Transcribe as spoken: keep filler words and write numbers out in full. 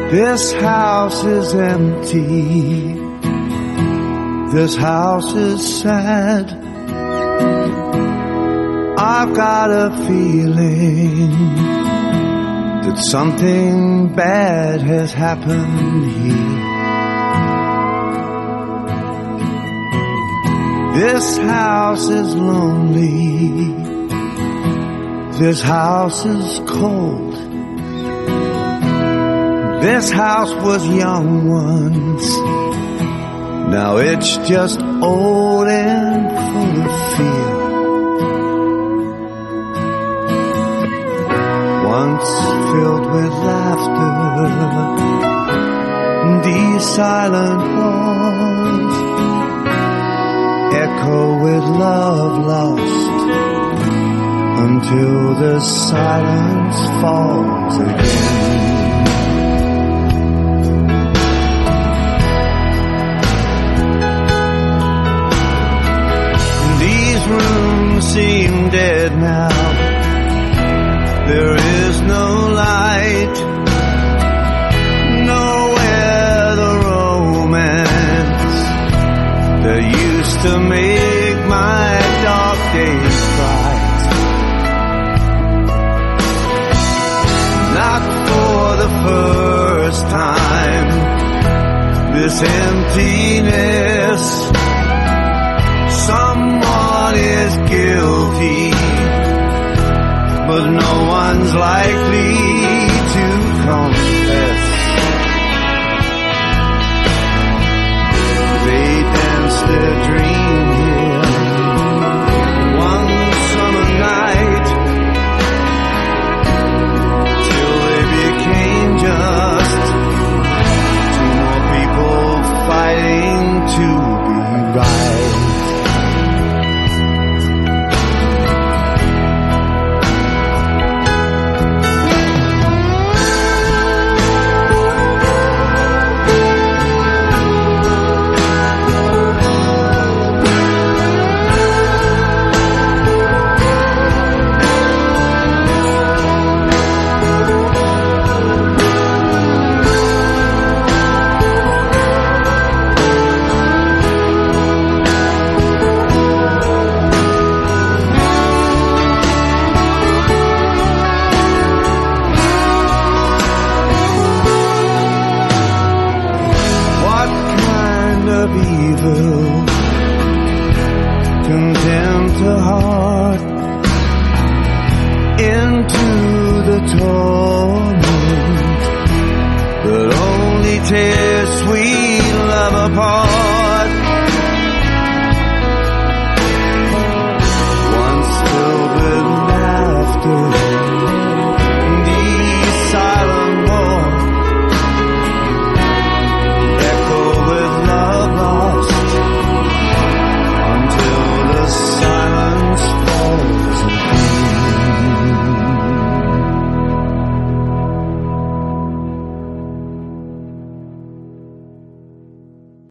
This house is empty. This house is sad. I've got a feeling that something bad has happened here. This house is lonely. This house is cold. This house was young once. Now it's just old and full of fear. Once filled with laughter, these silent halls echo with love lost until the silence falls again. Rooms seem dead now. There is no light, nowhere the romance that used to make my dark days bright. Not for the first time, this emptiness. Someone is guilty, but no one's likely to confess. They danced their dream here one summer night, till they became just two more people fighting to be right. Contempt a heart into the torment that only tears sweet love apart.